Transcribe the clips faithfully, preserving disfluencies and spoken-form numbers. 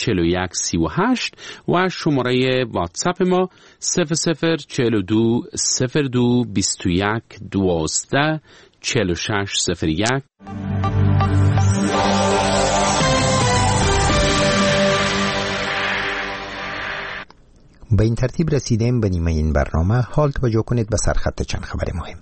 چهل و یک سی و هشت و شماره واتساپ ما صفر صفر چهل و دو صفر دو بیست و یک دوازده چهل و شش صفر یک. به این ترتیب رسیدیم به نیمه این برنامه. حال توجه کنید به سرخط چند خبر مهم.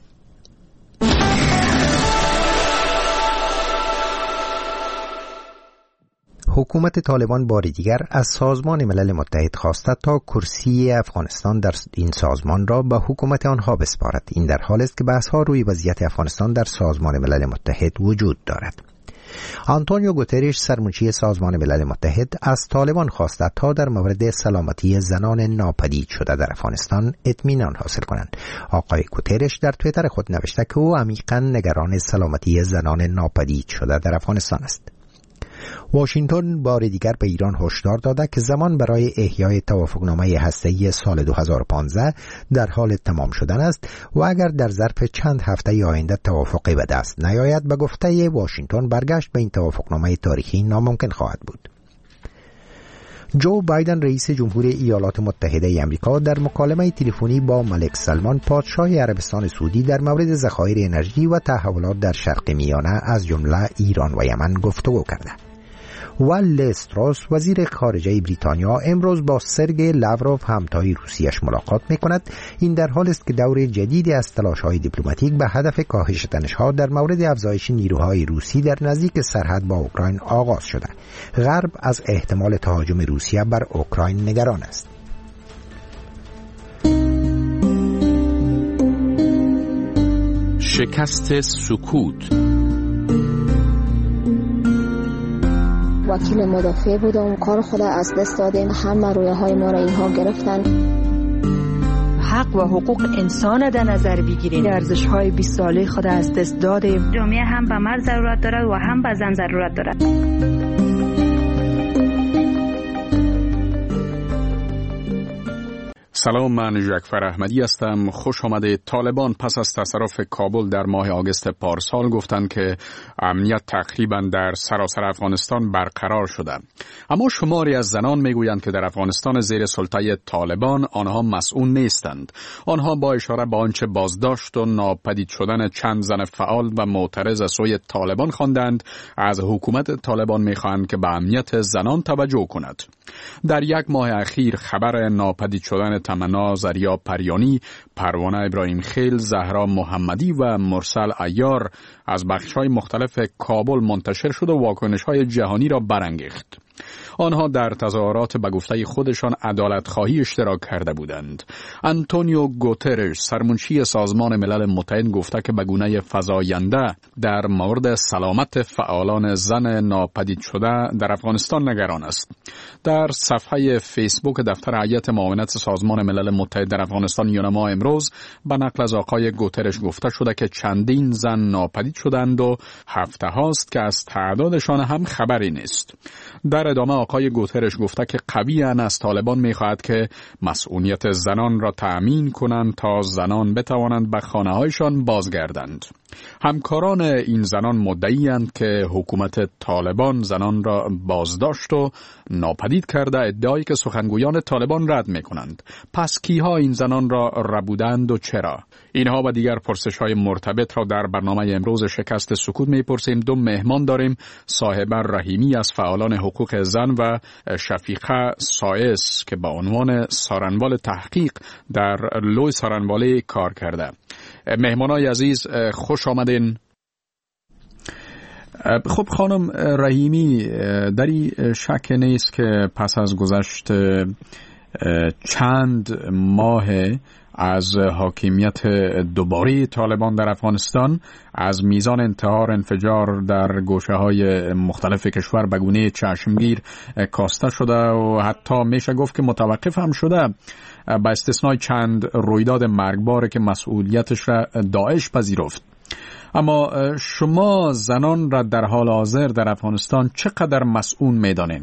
حکومت طالبان بار دیگر از سازمان ملل متحد خواسته تا کرسی افغانستان در این سازمان را به حکومت آنها بسپارد. این در حالی است که بحث‌ها روی وضعیت افغانستان در سازمان ملل متحد وجود دارد. آنتونیو گوترش سرمنشی سازمان ملل متحد از طالبان خواسته تا در مورد سلامتی زنان ناپدید شده در افغانستان اطمینان حاصل کنند. آقای گوترش در توییتر خود نوشته که او عمیقاً نگران سلامتی زنان ناپدید شده در افغانستان است. واشنگتن بار دیگر به ایران هشدار داده که زمان برای احیای توافقنامه هسته‌ای سال دو هزار و پانزده در حال تمام شدن است و اگر در ظرف چند هفته آینده توافقی به دست نیاید، به گفته واشنگتن برگشت به این توافقنامه تاریخی ناممکن خواهد بود. جو بایدن رئیس جمهور ایالات متحده آمریکا در مکالمه تلفنی با ملک سلمان پادشاه عربستان سعودی در مورد ذخایر انرژی و تحولات در شرق میانه از جمله ایران و یمن گفتگو کرده. و لیز تروس وزیر خارجه بریتانیا امروز با سرگئی لاوروف همتای روسیش ملاقات می‌کند. این در حالی است که دور جدیدی از تلاش‌های دیپلماتیک به هدف کاهش تنش‌ها در مورد افزایش نیروهای روسی در نزدیک سرحد با اوکراین آغاز شده. غرب از احتمال تهاجم روسیه بر اوکراین نگران است. شکست سکوت. وکیل مدافع بودم، کار خود از دست دادیم، همه رویه های ما را اینها گرفتن. حق و حقوق انسان در نظر بگیریم، ارزش های بیست ساله خود از دست دادیم. جامعه هم به مرد ضرورت دارد و هم به زن ضرورت دارد. سلام، من ژکفر احمدی هستم. خوش آمده. طالبان پس از تصرف کابل در ماه آگوست پارسال گفتند که امنیت تقریبا در سراسر افغانستان برقرار شده. اما شماری از زنان میگویند که در افغانستان زیر سلطه طالبان آنها مسئول نیستند. آنها با اشاره به آنچه بازداشت و ناپدید شدن چند زن فعال و معترض از سوی طالبان خواندند، از حکومت طالبان میخواهند که به امنیت زنان توجه کند. در یک ماه اخیر خبر ناپدید شدن تمنا زریا پریانی، پروانه ابراهیم خیل، زهرا محمدی و مرسل عیار از بخش‌های مختلف کابل منتشر شد و واکنش‌های جهانی را برانگیخت. آنها در تظاهرات به گفته خودشان عدالت خواهی اشتراک کرده بودند. آنتونیو گوترش سرمنشی سازمان ملل متحد گفته که به گونه فزاینده در مورد سلامت فعالان زن ناپدید شده در افغانستان نگران است. در صفحه فیسبوک دفتر هیئت معاونت سازمان ملل متحد در افغانستان یونما امروز به نقل از آقای گوترش گفته شده که چندین زن ناپدید شدند و هفته هاست که از تعدادشان هم خبری نیست. در ادامه آقای گوترش گفته که قویاً از طالبان می‌خواهد که مسئولیت زنان را تأمین کنند تا زنان بتوانند به خانه‌هایشان بازگردند. همکاران این زنان مدعی‌اند که حکومت طالبان زنان را بازداشت و ناپدید کرده، ادعایی که سخنگویان طالبان رد می‌کنند. پس کیها این زنان را ربودند و چرا؟ اینها و دیگر پرسش‌های مرتبط را در برنامه امروز شکست سکوت می‌پرسیم. دو مهمان داریم: صاحبه رحیمی از فعالان حقوق زن و شفیقه سایس که با عنوان سارنوال تحقیق در لوی سارنواله کار کرده. مهمانای عزیز خوش آمدین. خب خانم رحیمی، در این شک نیست که پس از گذشت چند ماه از حاکمیت دوباره طالبان در افغانستان، از میزان انتحار انفجار در گوشه‌های مختلف کشور به گونه چشمگیر کاسته شده و حتی میشه گفت که متوقف هم شده، با استثنای چند رویداد مرگبار که مسئولیتش را داعش پذیرفت. اما شما زنان را در حال حاضر در افغانستان چقدر مسئول میدانین؟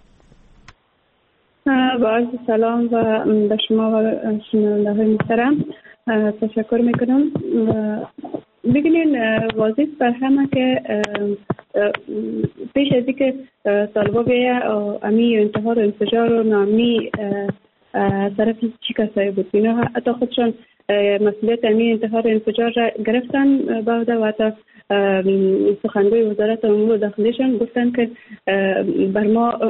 با عرض سلام و به شما و شنونده های محترم تشکر میکنم. بگنین واضح بر همه که پیش از اینکه طالبا بیایه امی انتحار و انفجار و نامی طرف چی کسایی بود، اینا حتی خودشان مسئولیت امی انتحار و انفجار را گرفتن بعد و حتی سخنگوی وزارت امور داخلیشان گفتن که بر ما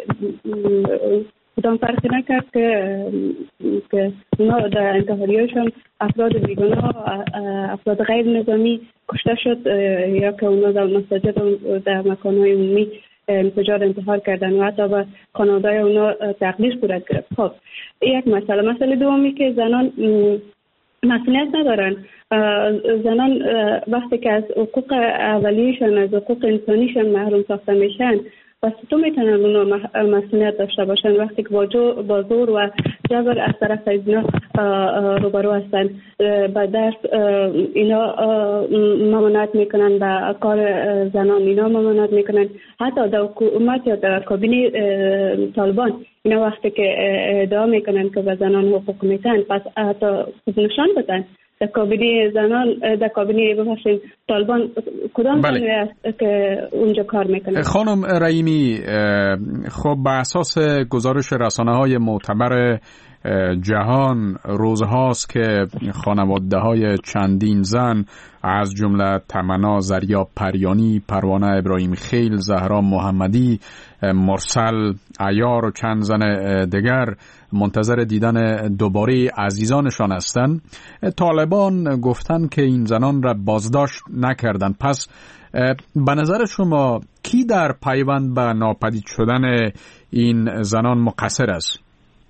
کدام فرقی نکرد که که اونا در انتحاریاشان افراد بیگناه، افراد غیر نظامی کشته شد یا که اونا در مساجد و در مکانهای عمومی انفجار انتحار کردن و حتی به خانواده‌های اونا تقدیر صورت گرفت. خب یک مسئله. مسئله دومی که زنان مسئولیت ندارن. زنان وقتی که از حقوق اولیشان، از حقوق انسانیشان محروم ساخته میشن، پس تو میتونن اونا مسئولیت داشته باشن وقتی که با زور و جبر از طرف اینا روبرو هستن. با درس اینا ممانعت میکنن، با کار زنان اینا ممانعت میکنن. حتی در حکومت یا در کابینه طالبان اینا وقتی که ادعا میکنن که به زنان حقوق میتن، پس حتی نشان بدن در کابینه زنان، در کابینه ببخشید طالبان کدام زنی است که اونجا کار میکنه. خانم رحیمی، خب به اساس گزارش رسانه‌های معتبر جهان روزهاست که خانواده‌های چندین زن از جمله تمنا زریا پریانی، پروانه ابراهیم خیل، زهرا محمدی، مرسل عیار و چند زن دیگر منتظر دیدن دوباره عزیزانشان هستند. طالبان گفتن که این زنان را بازداشت نکردند. پس به نظر شما کی در پیوند به ناپدید شدن این زنان مقصر است؟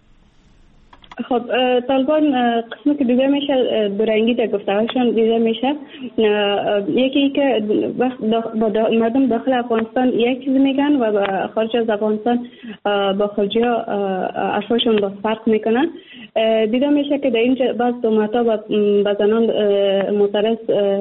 خب طالبان قسمی که دیده میشه برنگی در گفته‌هاشون دیده میشه. یکی که با مردم داخل افغانستان یک چیز میگن و با خارج از افغانستان با خارجی ها حرفاشون با فرق میکنن. دیده میشه که در اینجا بعض تهمت‌ها با زنان معترض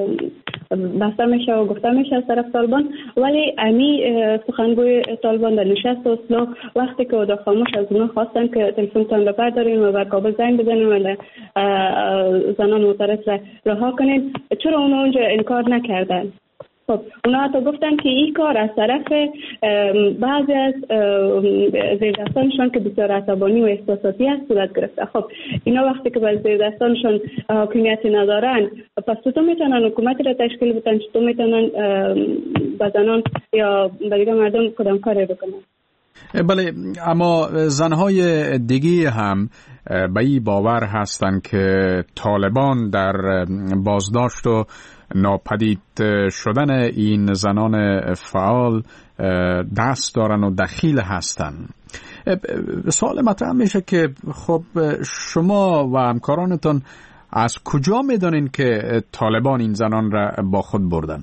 بسته میشه و گفته میشه از طرف طالبان، ولی امی سخنگوی طالبان در نشست اصلاح وقتی که در خاموش از اونها خواستن که تلفنتان بپردارین و بر کابل زنگ بزنین و زنان معترض را رها کنین، چرا اونا اونجا انکار نکردن؟ خب اونا حتی گفتن که این کار از طرف بعضی از زیردستانشان که بسیار عصبانی و احساساتی هست صورت گرفته. خب اینا وقتی که به زیردستانشان حاکمیتی ندارن، پس چطور میتونن حکومتی را تشکیل بدن؟ چطور میتونن با زنان یا با دیگه مردم کدام کاری بکنن؟ بله، اما زنهای دیگه هم به این باور هستند که طالبان در بازداشت و ناپدید شدن این زنان فعال دست دارن و دخیل هستن. سوال مطرح میشه که خب شما و همکارانتان از کجا میدونین که طالبان این زنان را با خود بردن؟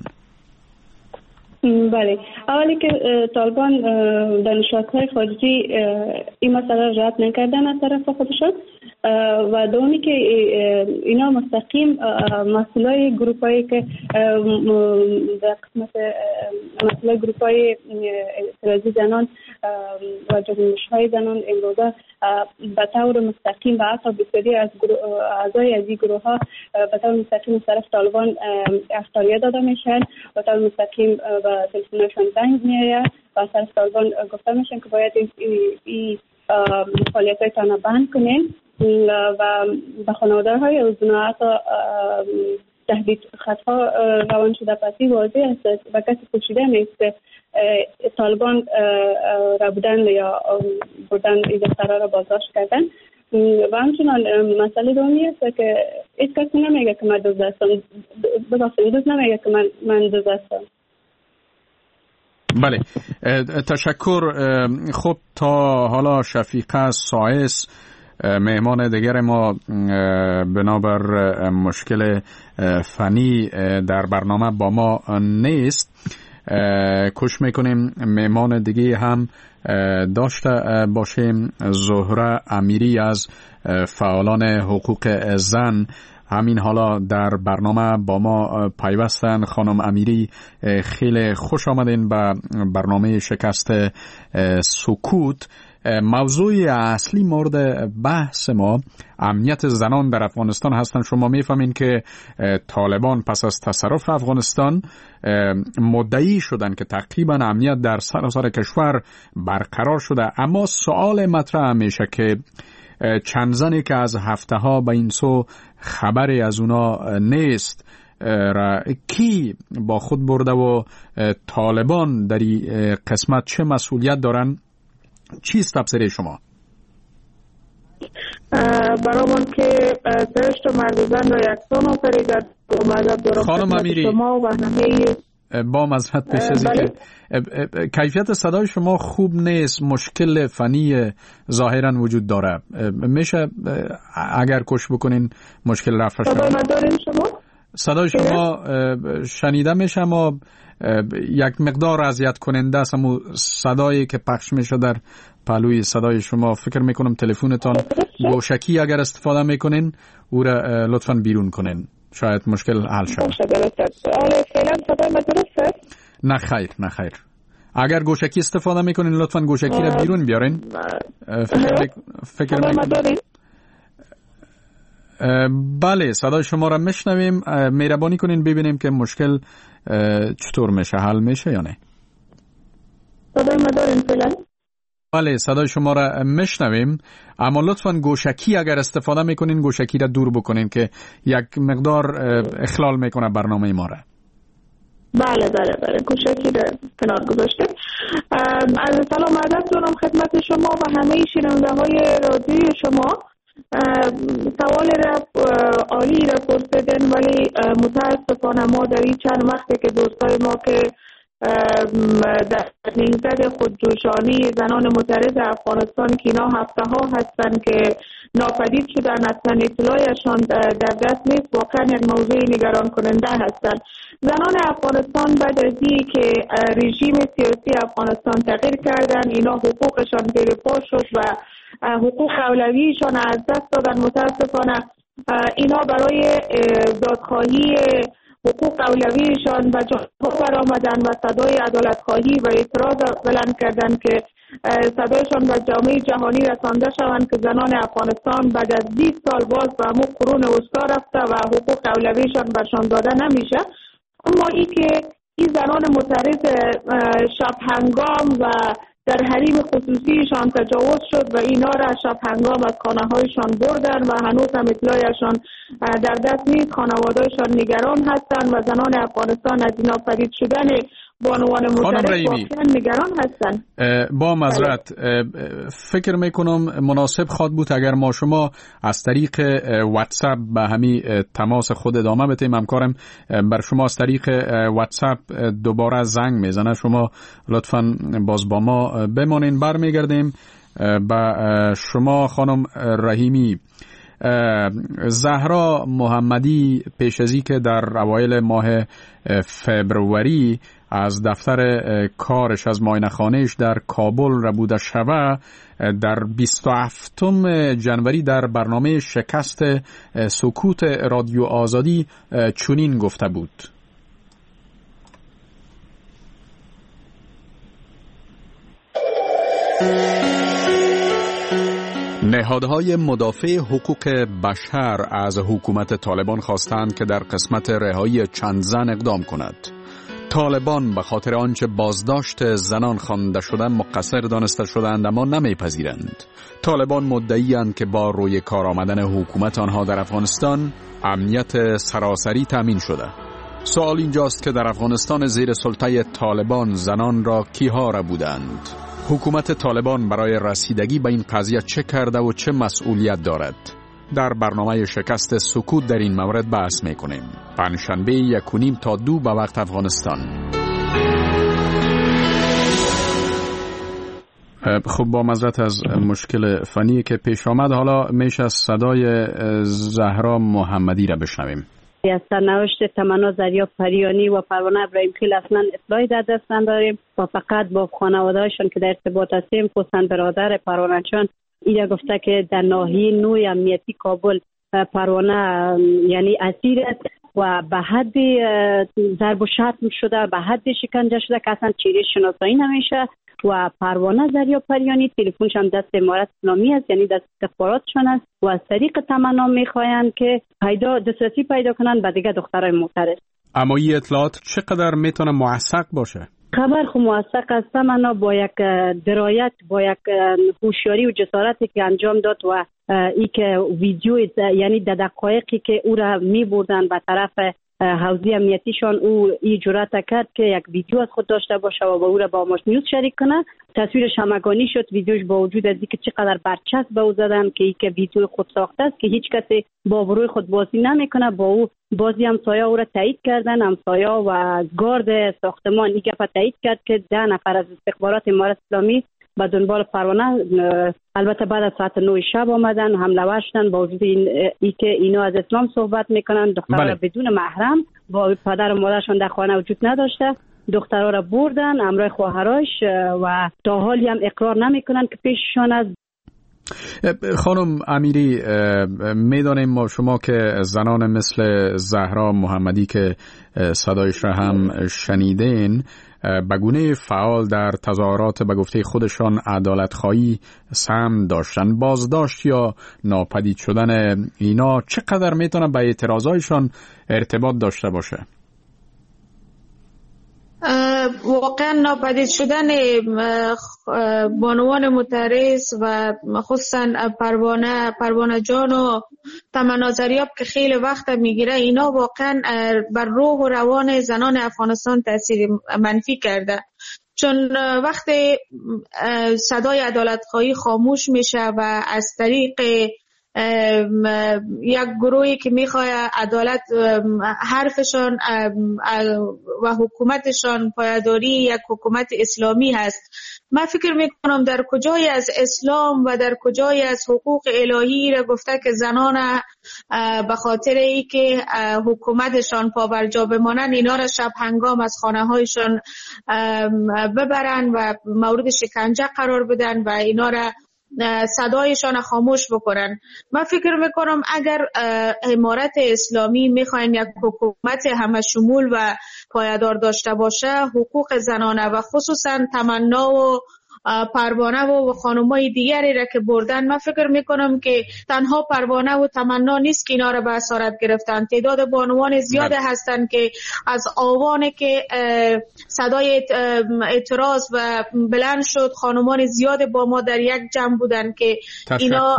بله، اولی که طالبان در نشست‌های خارجی این مسئله را رد نکردن از طرف خودشان و دومی که اینا مستقیم مسئولای گروپایی که در قسمت مسئولای گروپای اعتراضی زنان و جنبش‌های زنان امروزه به طور مستقیم و حتی بسیاری از اعضای از این گروه ها به طور مستقیم از طرف طالبان اخطاریه داده میشن، به طور مستقیم به تلفنشان زنگ میآید و از طرف طالبان گفته میشن که باید این فعالیت‌های تان بند کنین و به خانواده های اوزنا حتی تهدید خطها روان شده. پسی واضح است و کسی پوشیده نیست که طالبان را بودن یا بودن این دخترها را بازداشت کردن. و همچنان مسئله دومی است که هیچ کسی نمیگه که من دزد هستم، ببخشید دزد نمیگه که من من دزد هستم. بله، تشکر. خب تا حالا شفیقه سایس مهمان دیگر ما بنابر مشکل فنی در برنامه با ما نیست، کوشش میکنیم مهمان دیگه هم داشته باشیم. زهره امیری از فعالان حقوق زن همین حالا در برنامه با ما پیوستن. خانم امیری، خیلی خوش آمدین به برنامه شکست سکوت. موضوع اصلی مورد بحث ما امنیت زنان در افغانستان هستند. شما میفهمین که طالبان پس از تصرف افغانستان مدعی شدن که تقریبا امنیت در سراسر کشور برقرار شده، اما سوال مطرح میشه که چند زنی که از هفته ها به این سو خبری از اونا نیست را کی با خود برده و طالبان در این قسمت چه مسئولیت دارن؟ چیست تفسیر شما؟ برامون که سرشت و مردزن را یکسان آفریدد و مذهب دارم خانم امیری شما و همه با مذهب پیش ازی که کیفیت صدای شما خوب نیست، مشکل فنی ظاهرا وجود داره. میشه اگر کوشش بکنین مشکل رفع شه؟ صدای من دارین شما؟ صدای شما شنیده میشه اما یک مقدار اذیت کننده است. اما صدایی که پخش میشه در پهلوی صدای شما، فکر میکنم تلفنتان گوشکی اگر استفاده میکنین او را لطفاً بیرون کنین، شاید مشکل حل شود. آره فعلا صدای من درسته؟ نه خیر نه خیر. اگر گوشکی استفاده میکنین لطفاً گوشکی را بیرون بیارین. فکر فکر میکنم بله صدای شما را میشنویم. مهربانی کنین ببینیم که مشکل چطور میشه، حل میشه یا نه. صدای ما دارین فعلا؟ بله صدای شما را میشنویم، اما لطفاً گوشکی اگر استفاده میکنین گوشکی را دور بکنین که یک مقدار اخلال میکنه برنامه ما را. بله بله بله گوشکی را کنار گذاشته. از سلام عرض دارم خدمت شما و همه شنونده های رادیوی شما. سوال را عالی را پرسیدن، ولی متاسفانه ما در این چند وقتی که دوستای ما که در نیمزد خودجوشانی زنان معترض افغانستان که اینا هفته ها هستن که ناپدید شدن، اصلا اطلاعشان در دست نیست، واقعا یک موضوع نگران کننده هستن. زنان افغانستان بعد از این که رژیم سیاسی افغانستان تغییر کردن، اینا حقوقشان زیر پا شد و حقوق اولویشان از دست دادن. متاسفانه اینا برای دادخواهی حقوق اولویشان و جاها برآمدن و صدای عدالت خواهی و اعتراض بلند کردن که صدایشان به جامعه جهانی رسانده شوند که زنان افغانستان بعد از بیست سال باز به همون قرون وسطا رفته و حقوق اولویشان برشان داده نمیشه. اما ای که این زنان معترض شب هنگام و در حریم خصوصیشان تجاوز شد و اینا را شب هنگام از خانه هایشان بردن و هنوز هم اطلاعشان در دست نیست. خانوادهشان نگران هستند و زنان افغانستان از اینا پدید شدن بانوان معترض واقعا نگران هستند. با معذرت فکر میکنم مناسب خواد بود اگر ما شما از طریق واتساپ به همین تماس خود ادامه بدیم. همکارم بر شما از طریق واتساپ دوباره زنگ میزنه، شما لطفاً باز با ما بمانین. برمیگردیم به شما خانم رحیمی. زهرا محمدی پیش ازی که در اوایل ماه فبروری از دفتر کارش از معاینه‌خانه‌اش در کابل را بوده شوه، در بیست و هفتم ژانویه در برنامه شکست سکوت رادیو آزادی چنین گفته بود: نهادهای مدافع حقوق بشر از حکومت طالبان خواستند که در قسمت رهایی چند زن اقدام کند. طالبان به خاطر آنچه بازداشت زنان خوانده شده مقصر دانسته شدند، اما نمیپذیرند. طالبان مدعی‌اند که با روی کار آمدن حکومت آنها در افغانستان امنیت سراسری تامین شده. سوال اینجاست که در افغانستان زیر سلطه طالبان زنان را کیها را بودند؟ حکومت طالبان برای رسیدگی به این قضیه چه کرده و چه مسئولیت دارد؟ در برنامه شکست سکوت در این مورد بحث میکنیم. پنجشنبه یک و نیم تا دو به وقت افغانستان. خب با معذرت از مشکل فنی که پیش آمد، حالا میشه صدای زهرا محمدی را بشنویم. از سرنوشت تمنا زریا پریانی و پروانه ابراهیم خیل اصلا اطلاعی در دست نداریم و فقط با خانواده‌هاشون که در ارتباط هستیم، خصوصا برادر پروانه جان اینا گفته که در ناحیه نوی امنیتی کابل پروانه یعنی اسیر است و به حد ضرب و شتم شده، به حد شکنجه شده که اصلا چهره شناسایی نمیشه و پروانه دریاپریانی تلفنش هم دست امارت اسلامی است، یعنی دست استخباراتشان است و از طریق تمنا میخواین که پیدا دسترسی پیدا کنن به دیگه دخترای معترض. اما این اطلاعات چقدر میتونه موثق باشه؟ خبر خو موثق است. تمنا با یک درایت، با یک هوشیاری و جسارتی که انجام داد و ای که ویدیو یعنی در دقایقی که او را می بردن به طرف حوزه امنیتیشان، او این جرأت کرد که یک ویدیو از خود داشته باشه و با او را با ماش نیوز شریک کنه. تصویرش همگانی شد. ویدیوش با وجود از اینکه چقدر برچسب به او زدن که این که ویدیو خود ساخته است که هیچ کسی با روی خود بازی نمیکنه، با او بازی همسایه او را تایید کردن. همسایه و گارد ساختمان این گپ تایید کرد که ده نفر از استخبارات امارت اسلامی به دنبال پروانه، البته بعد از ساعت نه شب آمدن حمله ور شدن. با وجود این ای که اینا از اسلام صحبت میکنن، دخترها بله. بدون محرم با پدر و مادرشان در خانه وجود نداشته، دخترها را بردن همراه خواهرش و تا حالی هم اقرار نمیکنن که پیششان است. خانم امیری، میدانیم ما شما که زنان مثل زهرا محمدی که صدایش را هم شنیدین به گونه فعال در تظاهرات به گفته خودشان عدالت خواهی سهم داشتن، بازداشت یا ناپدید شدن اینا چقدر میتونه به اعتراضایشان ارتباط داشته باشه؟ واقعا ناپدید شدن بانوان معترض و خصوصا پروانه پروانه جان و تمنا دریاب که خیلی وقت میگیره، اینا واقعا بر روح و روان زنان افغانستان تاثیر منفی کرده. چون وقتی صدای عدالت خواهی خاموش میشه و از طریق یک گروهی که میخواد عدالت حرفشان و حکومتشان پایداری یک حکومت اسلامی هست، من فکر میکنم در کجای از اسلام و در کجای از حقوق الهی را گفته که زنان به خاطر ای که حکومتشان پابرجا بمانند اینا را شب هنگام از خانه هایشان ببرن و مورد شکنجه قرار بدن و اینا را صدایشان خاموش بکنن. من فکر میکنم اگر امارت اسلامی میخواین یک حکومت همه شمول و پایدار داشته باشه، حقوق زنانه و خصوصا تمنا و پروانه و خانمای دیگری را که بردن، من فکر میکنم که تنها پروانه و تمنا نیست که اینا را به اسارت گرفتن. تعداد بانوان زیاده هستند که از آوانی که صدای اعتراض و بلند شد، خانمان زیاد با ما در یک جمع بودن که اینا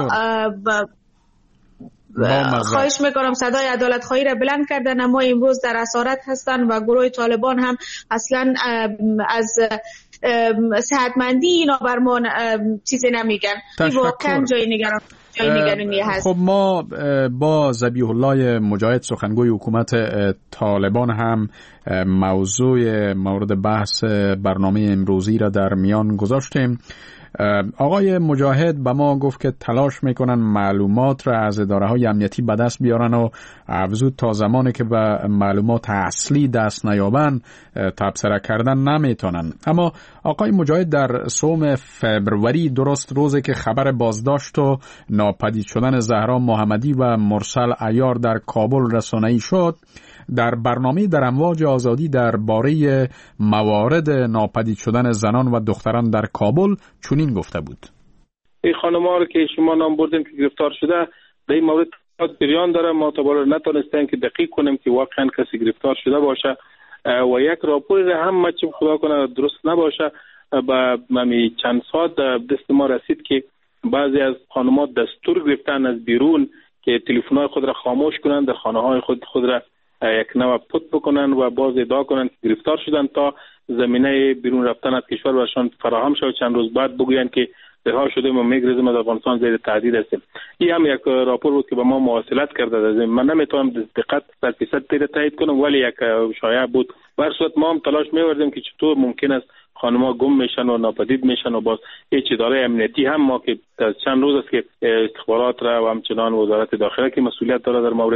خواهش میکنم صدای عدالت خواهی را بلند کردن، اما امروز در اسارت هستن و گروه طالبان هم اصلا از صحتمندی اینا برمان چیزی نمیگن. این واقعا جای نگران جای نگرانی هست. خب ما با ذبیح الله مجاهد سخنگوی حکومت طالبان هم موضوع مورد بحث برنامه امروزی را در میان گذاشتیم. آقای مجاهد به ما گفت که تلاش میکنن معلومات را از اداره‌های امنیتی به دست بیارن و افزود تا زمانی که به معلومات اصلی دست نیابن تبصره کردن نمیتونن. اما آقای مجاهد در سوم فبروری، درست روزی که خبر بازداشت و ناپدید شدن زهرا محمدی و مرسل عیار در کابل رسانه‌ای شد، در برنامه در امواج آزادی درباره موارد ناپدید شدن زنان و دختران در کابل چنین گفته بود: این خانم‌ها رو که شما نام بردیم که گرفتار شده، در این مورد جریان داره. ما تا بالا نتونستیم که دقیق کنیم که واقعا کسی گرفتار شده باشه و یک راپور هم چه خدا کنه درست نباشه. با ممی چند ساعت دست ما رسید که بعضی از خانم‌ها دستور گرفتن از بیرون که تلفن‌های خود را خاموش کنند، در خانه‌های خود خود را یک نوع پت بکنن و باز ادعا کنن که گرفتار شدن تا زمینه بیرون رفتن از کشور برشان فراهم شود. چند روز بعد بگوین که رها شدیم و میگریزیم از افغانستان زیر تهدید هستیم. این هم یک راپور بود که به ما مواصلت کرده. من نمیتونم دقت صد درصد تیر تایید کنم، ولی یک شایعه بود. به هر صورت ما هم تلاش می‌کردیم که چطور ممکن است خانم‌ها گم میشن و ناپدید میشن و باز هیچ اداره امنیتی هم ما که چند روز است که استخبارات را و همچنان وزارت داخله که مسئولیت داره در مورد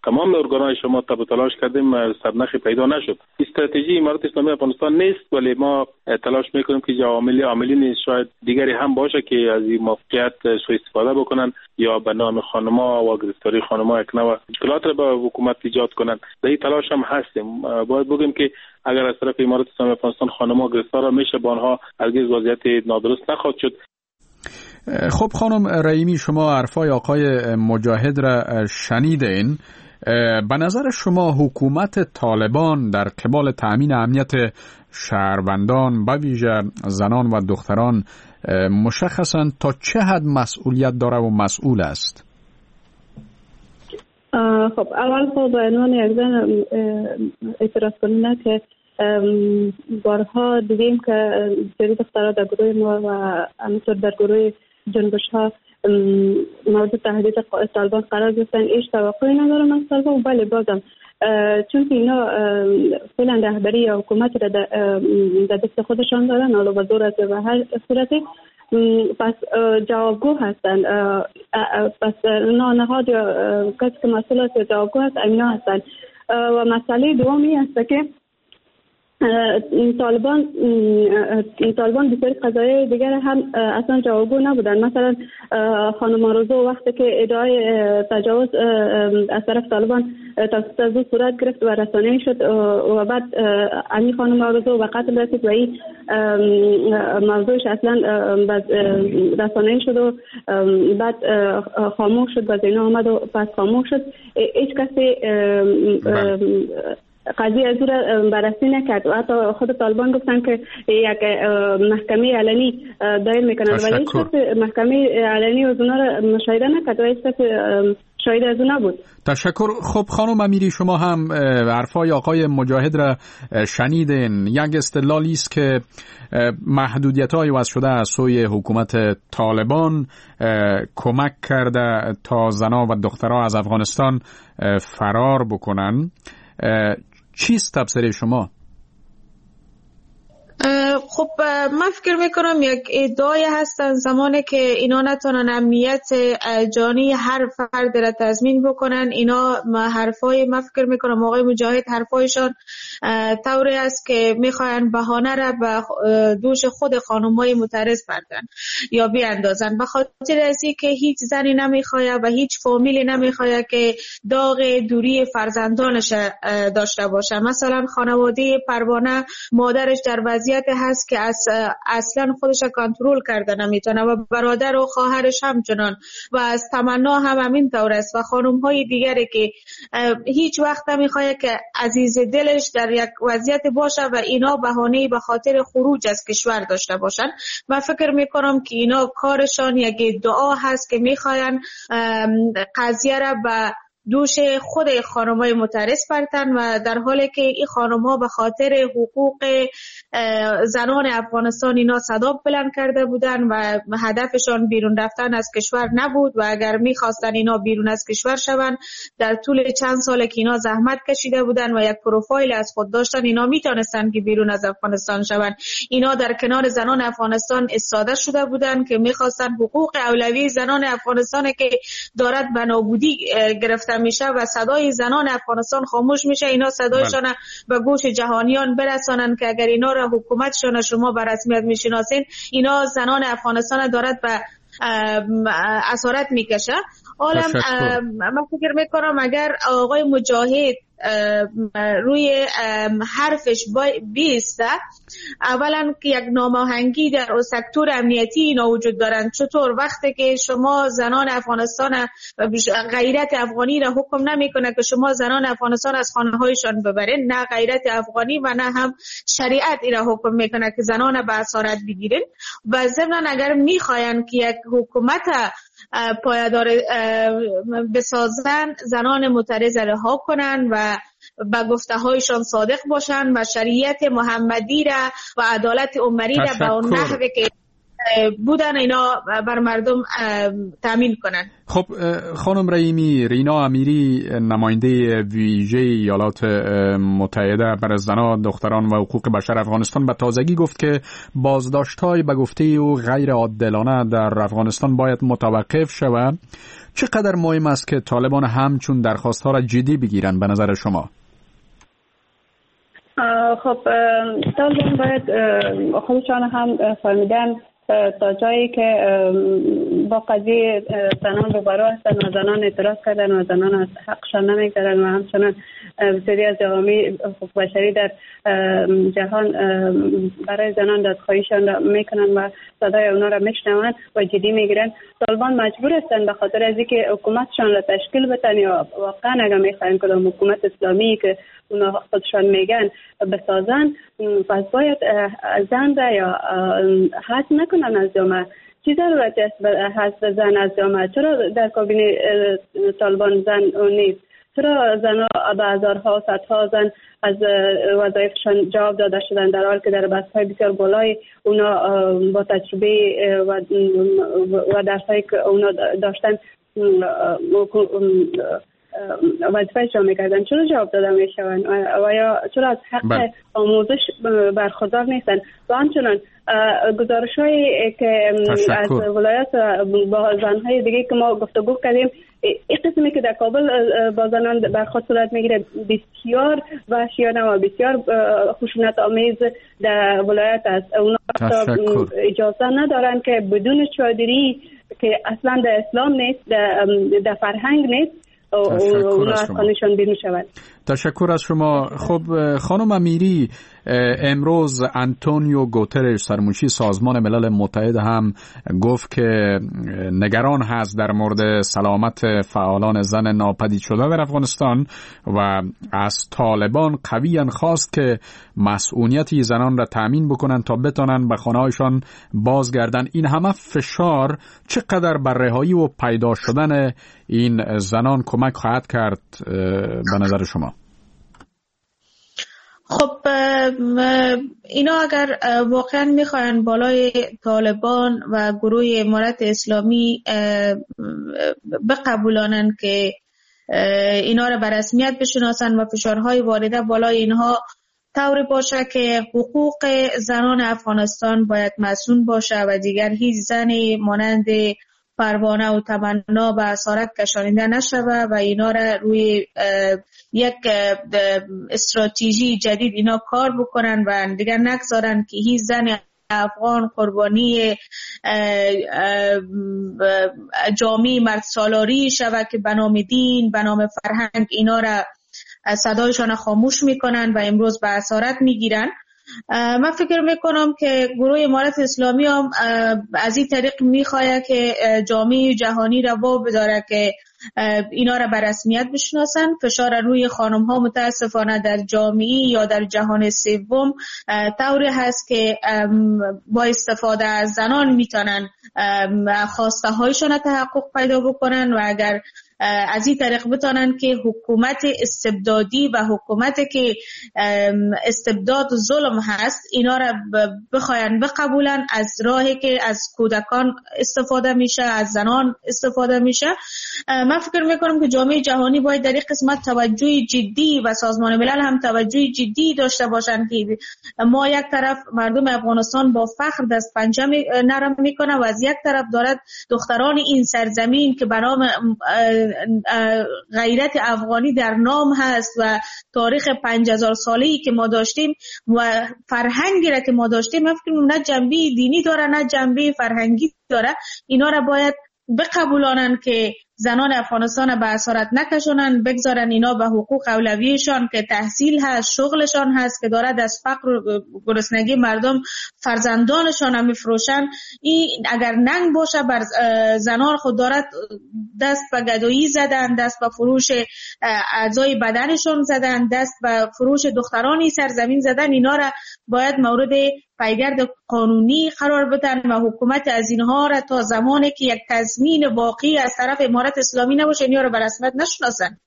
تمام ارگان‌های شما تب و تلاش کردیم سرنخی پیدا نشد. استراتژی امارات اسلامی افغانستان نیست، ولی ما تلاش میکنیم که عوامل عاملین شاید دیگری هم باشه که از این موقعیت سوء استفاده بکنن یا به نام خانم‌ها و گرفتاری خانم‌ها یک نوع مشکلات را به حکومت ایجاد کنن. در این تلاش هم هستیم. باید بگیم که اگر از طرف امارات اسلامی افغانستان خانم‌ها گرفتار میشه، با آنها هرگز وضعیت نادرست نخواهد شد. خب خانم رحیمی، شما حرفای آقای مجاهد را شنیدین. به نظر شما حکومت طالبان در قبال تأمین امنیت شهروندان به ویژه زنان و دختران مشخصاً تا چه حد مسئولیت داره و مسئول است؟ خب اول خب به عنوان یک زن اعتراض کننده که بارها دیدیم که سری دخترها در گروه ما و همینطور در گروه جنبش ها مورد تهدید طالبان قرار گرفتن. هیچ توقعی ندارم از طالبان، ولی بازم چون که اینا فعلا رهبری یا حکومت را در دست خودشان دارن، حالا به زور است و هر صورتی، پس جوابگو هستن. پس نهاد یا کسی که مسئول است یا جوابگو هست اینا هستن. و مسئله دومی است که طالبان طالبان بسیاری قضایای دیگر هم اصلا جوابگو نبودن. مثلا خانم آرزو وقتی که ادعای تجاوز از طرف طالبان توسط از او صورت گرفت و رسانه‌ای شد و بعد امی خانم آرزو به قتل رسید و این موضوعش اصلا رسانه‌ای شد و بعد خاموش شد و زینا آمد و پس خاموش شد. هیچ کسی قضیه از او را بررسی نکرد و حتی خود طالبان گفتن که یک محکمه علنی دایر میکنن، ولی هیچ کس محکمه علنی از اونا را مشاهده نکرد و هیچ کس شاهد از او نبود. تشکر. خب خانم امیری، شما هم حرفای آقای مجاهد را شنیدین. یک استدلالی است که محدودیت‌های وضع شده از سوی حکومت طالبان کمک کرده تا زنان و دخترها از افغانستان فرار بکنن. چیست تفسیر شما؟ خب من فکر میکنم یک ادعای هستن زمانی که اینا نتونن امنیت جانی هر فرد را تضمین بکنن. اینا حرفای من فکر میکنم آقای مجاهد حرفایشان طوری است که میخواین بهانه را به دوش خود خانم‌های معترض بردن یا بیاندازن، به خاطر از اینکه هیچ زنی نمیخواد و هیچ فامیلی نمیخواد که داغ دوری فرزندانش داشته باشه. مثلا خانواده پروانه مادرش در وضعیت هست که از اصلا خودش کنترل کرده نمیتونه و برادر و خواهرش همچنان و از تمنا هم همین طور است و خانم های دیگری که هیچ وقت نمیخواد که عزیز دلش در یک وضعیت باشه و اینا بهانه به خاطر خروج از کشور داشته باشن. من فکر میکنم که اینا کارشان یک دعا هست که میخواین قضیه را به دوش خود خانم‌های معترض پرتن و در حالی که این خانم‌ها به خاطر حقوق زنان افغانستان اینا صدا بلند کرده بودن و هدفشان بیرون رفتن از کشور نبود و اگر می‌خواستن اینا بیرون از کشور شون در طول چند سال که اینا زحمت کشیده بودن و یک پروفایل از خود داشتن، اینا میتونستن که بیرون از افغانستان شون. اینا در کنار زنان افغانستان ایستاده شده بودن که می‌خواستن حقوق اولوی زنان افغانستان که دارد به نابودی گرفته میشه و صدای زنان افغانستان خاموش میشه، اینا صدایشان به گوش جهانیان برسانن که اگر اینا را حکومتشان شما به رسمیت میشناسین، اینا زنان افغانستان دارد به اسارت میکشه. حالا من فکر میکنم اگر آقای مجاهد روی حرفش بیسته، اولا که یک ناماهنگی در سکتور امنیتی اینا وجود دارن. چطور وقتی که شما زنان افغانستان غیرت افغانی را حکم نمیکنه که شما زنان افغانستان از خانه هایشان ببرین، نه غیرت افغانی و نه هم شریعت این را حکم میکنه که زنان به اسارت بگیرین. و ضمن اگر میخواین که یک حکومت پایدار بسازن، زنان معترض رها کنن و به گفته هایشان صادق باشن و شریعت محمدی را و عدالت عمری را به اون نحوی که بودن اینا بر مردم تامین کنن. خب خانم رحیمی، رینا امیری نماینده ویژه ایالات متحده برای زنان، دختران و حقوق بشر افغانستان به تازگی گفت که بازداشت‌های به گفته او غیر عادلانه در افغانستان باید متوقف شود. چقدر مهم است که طالبان همچون درخواست‌ها را جدی بگیرن به نظر شما؟ خب طالبان باید خودشان هم فهمیدن تا جایی که با قضیه زنان روبرو هستن و زنان اعتراض کردن و زنان از حقشان نمیگذارن و همچنان بسیاری از جوامع حقوق بشری در جهان برای زنان دادخواهیشان میکنن و صدای اونا را میشنون و جدی میگیرن. طالبان مجبور هستن به خاطر از اینکه حکومتشان را تشکیل بدن یا واقعا اگر میخواین کدام حکومت اسلامی که اونا خودشان میگن بسازن، پس باید زن را یا حذف نکنن از جامعه. چی ضرورت است حذف زن از جامعه؟ چرا در کابینه طالبان زن نیست؟ چرا زنها به هزارها و صدها زن از وظایفشان جواب داده شدن در حالی که در بستهای بسیار بالای اونا با تجربه و و درسایی که اونا داشتن وظیفه‌شان میکردن؟ چرا جواب داده میشوند و یا چرا از حق آموزش برخوردار نیستن؟ و همچنان گزارش‌هایی که از ولایات با زن‌های دیگه که ما گفتگو کردیم، این قسمی که در کابل با زنان برخورد صورت میگیره بسیار وحشیانه و بسیار خشونت آمیز در ولایت است. اونا اجازه ندارن که بدون چادری که اصلا در اسلام نیست، در فرهنگ نیست، اونا از خانه‌شان بیرون شود. تشکر از شما. خب خانم امیری، امروز انتونیو گوترش سرمنشی سازمان ملل متحد هم گفت که نگران هست در مورد سلامت فعالان زن ناپدید شده در افغانستان و از طالبان قویاً خواست که مسئولیت زنان را تأمین بکنن تا بتونن به خانه‌هایشان بازگردن. این همه فشار چقدر بر رهایی و پیدا شدن این زنان کمک خواهد کرد به نظر شما؟ خب اینا اگر واقعا میخواین بالای طالبان و گروه امارت اسلامی بقبولانن که اینا را به رسمیت بشناسن و فشارهای وارده بالای اینها طوری باشه که حقوق زنان افغانستان باید مسئول باشه و دیگر هیچ زنی مانند پروانه و تمنا به اسارت کشانیده نشوه و اینا را روی یک استراتژی جدید اینا کار بکنن و دیگر نگذارن که هیچ زن افغان قربانی جامعه مرد سالاری شوه که به نام دین، به نام فرهنگ اینا را صدایشان خاموش میکنن و امروز به اسارت میگیرن. من فکر میکنم که گروه امارت اسلامی هم از این طریق میخواه که جامعه جهانی را وا بداره که اینا را به رسمیت بشناسن. فشار روی خانم ها متاسفانه در جامعه یا در جهان سوم طوری هست که با استفاده از زنان میتونن خواسته هایشان تحقق پیدا بکنن و اگر از این طریق بتونن که حکومت استبدادی و حکومت که استبداد ظلم هست اینا را بخواین بقبولن، از راهی که از کودکان استفاده میشه، از زنان استفاده میشه. من فکر میکنم که جامعه جهانی باید در این قسمت توجه جدی و سازمان ملل هم توجه جدی داشته باشن که ما یک طرف مردم افغانستان با فخر دست پنجه نرم میکنه و از یک طرف دارد دختران این سرزمین که به نام غیرت افغانی در نام هست و تاریخ پنج هزار ساله‌ای که ما داشتیم و فرهنگی را که ما داشتیم، من فکر می‌کنم نه جنبه دینی داره نه جنبه فرهنگی داره، اینا را باید بقبولانن که زنان افغانستان به اسارت نکشونن، بگذارن اینا به حقوق اولویشان که تحصیل هست، شغلشان هست که دارد از فقر و گرسنگی مردم فرزندانشان هم میفروشن. این اگر ننگ باشه بر زنان خود دارد دست به گدایی زدن، دست به فروش اعضای بدنشان زدن، دست به فروش دخترانی سرزمین زدن، اینا را باید مورد پیگرد قانونی قرار بدن و حکومت از اینها را تا زمانی که یک تضمین واقعی از طرف امارت اسلامی نباشه اینا را به رسمیت نشناسن.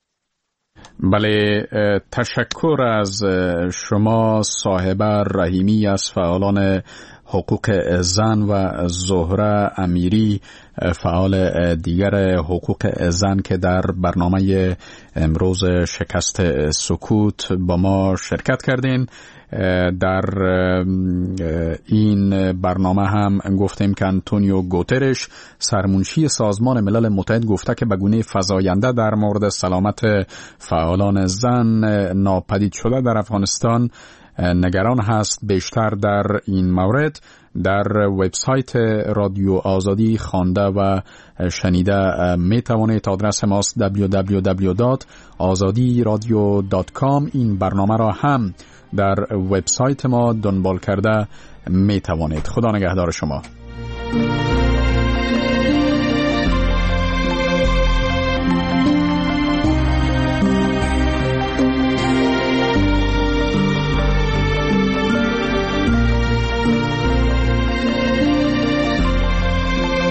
بله، تشکر از شما صاحبه رحیمی از فعالان حقوق زن و زهره امیری، فعال دیگر حقوق زن که در برنامه امروز شکست سکوت با ما شرکت کردین. در این برنامه هم گفتیم که انتونیو گوترش، سرمنشی سازمان ملل متحد، گفته که به گونه فزاینده در مورد سلامت فعالان زن ناپدید شده در افغانستان نگران هست. بیشتر در این مورد در وبسایت رادیو آزادی خوانده و شنیده می توانید. آدرس ماست دبلیو دبلیو دبلیو دات آزادی رادیو دات کام. این برنامه را هم در وبسایت ما دنبال کرده می توانید. خدا نگهدار شما.